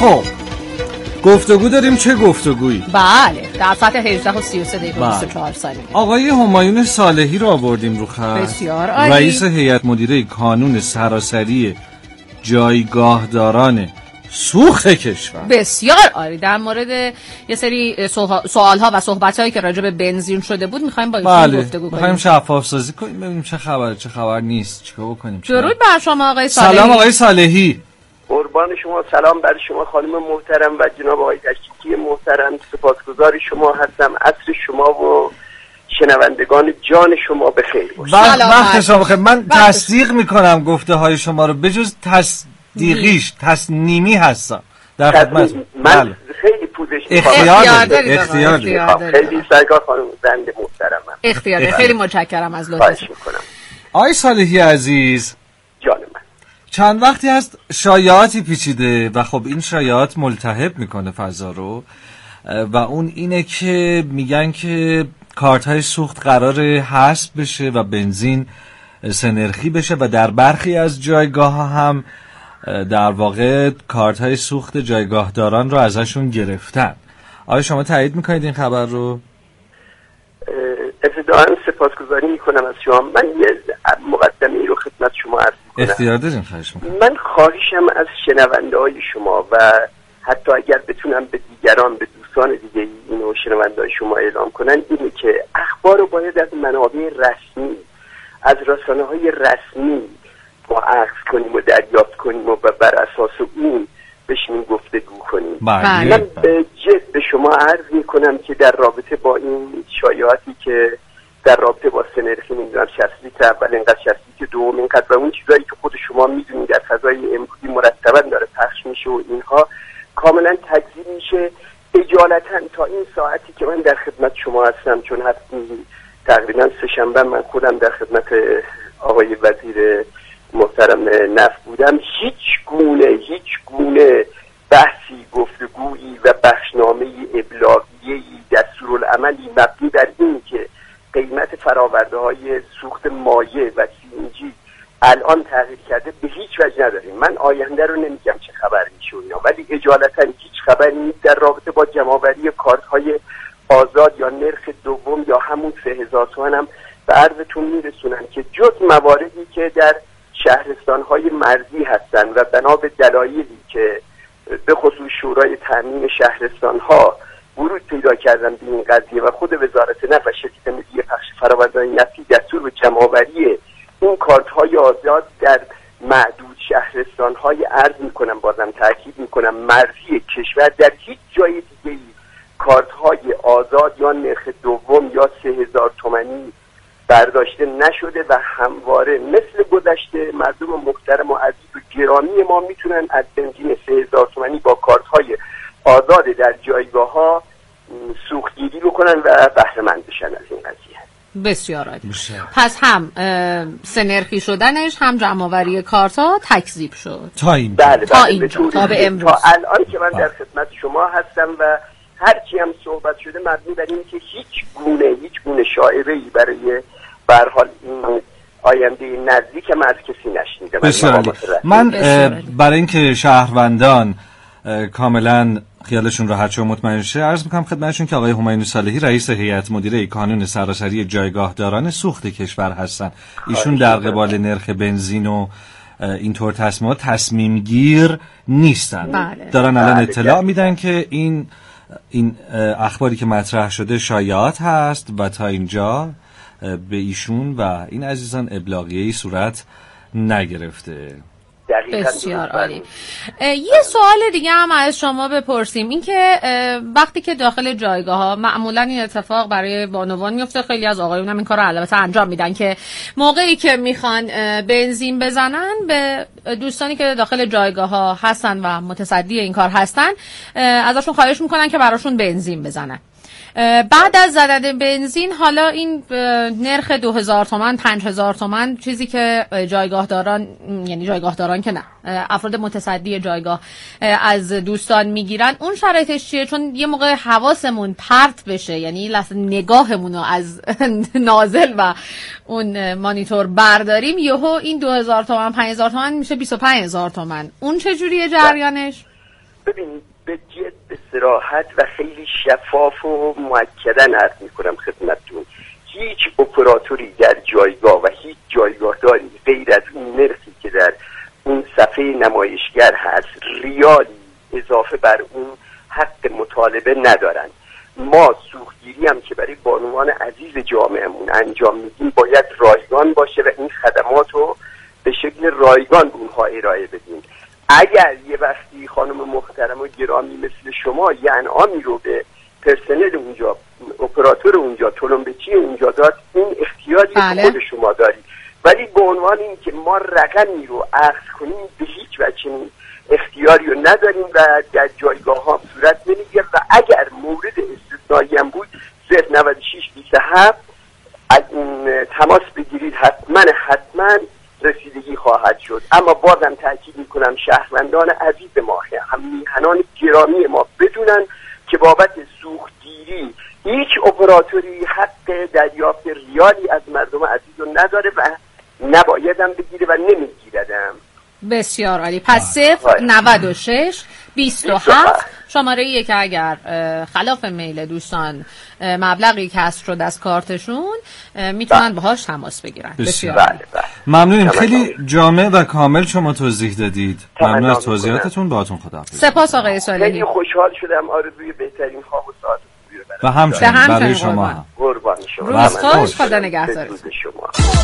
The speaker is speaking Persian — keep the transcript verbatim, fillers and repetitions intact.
خب گفتگو داریم. چه گفتگویی؟ بله در ساعت هجده و سی و سه دقیقه و بیست و چهار ثانیه آقای همایون صالحی رو آوردیم رو خط. بسیار عالی. رئیس هیئت مدیره کانون سراسری جایگاهداران سوخت کشور. بسیار عالی. در مورد یه سری سوال‌ها و صحبت‌هایی که راجع به بنزین شده بود می‌خوایم با ایشون بله. گفتگو کنیم. می‌خوایم شفاف سازی کنیم ببینیم چه خبره چه خبر نیست چیکار بکنیم. درود بر شما آقای صالحی. سلام آقای صالحی. قربان شما، سلام بر شما خانم محترم و جناب آقای تشکیکی محترم. سپاسگزار شما هستم. عصر شما و شنوندگان جان شما بخیر باشه. وقت شما بخیر. من تصدیق میکنم گفته های شما رو، بجز تصدیقیش تصنیمی هستم در خدمت. من خیلی پوزش اختیار دارید. اختیار دارید. خیلی سرکار خانم بنده محترمم. اختیار. خیلی متشکرم از لطفتون. آقای صالحی عزیز، جان من چند وقتی هست شایعاتی پیچیده و خب این شایعات ملتهب میکنه فضا رو و اون اینه که میگن که کارت های سوخت قراره حذف بشه و بنزین سه‌نرخی بشه و در برخی از جایگاه ها هم در واقع کارت های سوخت جایگاهداران رو ازشون گرفتن. آیا شما تایید میکنید این خبر رو؟ ابتداً سپاسگزاری میکنم از شما. من یه مقدمه رو خدمت شما عرض میکنم. اختیار دارین. خواهش میکنم. من خواهشم از شنونده های شما و حتی اگر بتونم به دیگران، به دوستان دیگه اینو شنونده های شما اعلام کنن، اینه که اخبار رو باید از منابع رسمی، از رسانه های رسمی ما اخذ کنیم و دریافت کنیم و بر اساس اون بشینیم گفتگو کنیم. بله. من به جد به شما عرض میکنم که در رابطه با این شایعاتی که در رابطه با سه‌نرخی نمیدونم شصت لیتر اول اینقدر شصت لیتر دوم اینقدر و اون چیزایی که خود شما میدونید در فضای امروزی مرتبا داره پخش میشه و اینها کاملا تکذیب میشه. اجالتا تا این ساعتی که من در خدمت شما هستم، چون حتی تقریبا سه شنبه من خودم در خدمت آقای وزیر محترم نفت بودم، هیچ گونه هیچ گونه بحثی، گفتگویی و بخشنامه ابلاغیه‌ای، دستورالعملی مبنی بر این که قیمت فراورده های سوخت مایع و سی ان جی الان تغییر کرده به هیچ وجه نداریم. من آینده رو نمیگم چه خبر میشه اینا، ولی اجالتا هیچ خبری نیست در رابطه با جمع‌آوری کارت های آزاد یا نرخ دوم یا همون سه هزار تومان هم به عرضتون میرسونم که جز مواردی که در شهرستان های مرزی هستن و بنا به دلایلی که به خصوص شورای تامین شهرستان ها ورود پیدا کردن به این قضیه و خود وزارت نفت و شرکت ملی پخش فرآورده‌های نفتی دستور به جمع‌آوری این کارت های آزاد در معدود شهرستان های عرض میکنم، بازم تاکید میکنم، مرزی کشور در هیچ جای دیگه کارت های آزاد یا نرخ دوم یا سه هزار تومانی برداشته نشده و همواره مثل گذشته مردم محترم و عزیز و گرامی ما میتونن از بنزین سه هزار تومانی با کارت های آزاد در جایگاه ها سوختگیری بکنن و بهره مند بشن از این قضیه. بسیار عالی. پس هم سه‌نرخی شدنش هم جمع‌آوری کارتا تکذیب شد تا این بله بله تا اینجا تا به امروز تا الان که من در خدمت شما هستم و هرچی هم صحبت شده مبنی بر این که هیچ گونه هیچ گونه شایعه‌ای برای به هر حال این آینده نزدیک من از کسی نشنیدم. من برای اینکه شهروندان کاملا خیالشون راحت شه و مطمئن شه عرض میکنم خدمتشون که آقای همایون صالحی رئیس هیئت مدیره کانون سراسری جایگاهداران سوخت کشور هستن. ایشون در قبال نرخ بنزین و اینطور تصمیمات تصمیم گیر نیستن. بله. دارن الان بله. اطلاع میدن که این این اخباری که مطرح شده شایعات هست و تا اینجا به ایشون و این عزیزان ابلاغیه‌ای صورت نگرفته. بسیار عالی. یه سوال دیگه هم از شما بپرسیم، این که وقتی که داخل جایگاه ها معمولا این اتفاق برای بانوان میفته، خیلی از آقایون هم این کار رو البته انجام میدن که موقعی که میخوان بنزین بزنن به دوستانی که داخل جایگاه ها هستن و متصدی این کار هستن ازشون خواهش میکنن که براشون بنزین بزنن. بعد از زدن بنزین حالا این نرخ دو هزار تومان، پنج هزار تومان چیزی که جایگاهداران، یعنی جایگاهداران که نه، افراد متصدی جایگاه از دوستان میگیرن، اون شرایطش چیه؟ چون یه موقع حواسمون پرت بشه، یعنی لحظه نگاهمون رو از نازل و اون مانیتور برداریم، یهو این دو هزار تومان، پنج هزار تومان میشه بیست و پنج هزار تومان. اون چه جوریه جریانش؟ ببینید به جد، به صراحت و خیلی شفاف و مؤکداً عرض میکنم خدمتتون، هیچ اپراتوری در جایگاه و هیچ جایگاهداری غیر از اون نرخی که در اون صفحه نمایشگر هست ریالی اضافه بر اون حق مطالبه ندارن. ما سوختگیری هم که برای بانوان عزیز جامعهمون انجام میدیم باید رایگان باشه و این خدمات رو به شکل رایگان به اونها ارائه بدیم. اگر یه وقتی خانم محترم و گرامی مثل شما یه انعامی رو به پرسنل اونجا، اپراتور اونجا، تلمبچی اونجا داد، این اختیاری بله. خود شما داری، ولی به عنوان این که ما رقمی رو عرض کنیم به هیچ وجه اختیاری رو نداریم و در جایگاه ها صورت نمیگیره و اگر مورد استثنایی هم بود صفر نود و شش بیست و هفت تماس بگیرید، حتما حتما رسیدگی خواهد شد. اما بازم تاکید میکنم شهروندان عزیز ما، هم میهنان گرامی ما بدونن که بابت سوختگیری هیچ اپراتوری حق دریافت ریالی از مردم عزیز رو نداره و نبایدم بگیره و نمیگیردم. بسیار عالی. پس صفر نود و شش بیست و هفت شماره ایه که اگر خلاف میل دوستان مبلغی کسر شد از کارتشون میتونن باهاش تماس بگیرن. بسیار بله بله. ممنونیم، خیلی جامع و کامل شما توضیح دادید. ممنون از توضیحاتتون. باهاتون خداحافظ. سپاس آقای صالحی. خیلی خوشحال شدم. آرزوی بهترین خواب و ساعت و همچنین برای شما. قربان شما. روز خوش. خدا نگهدارتون.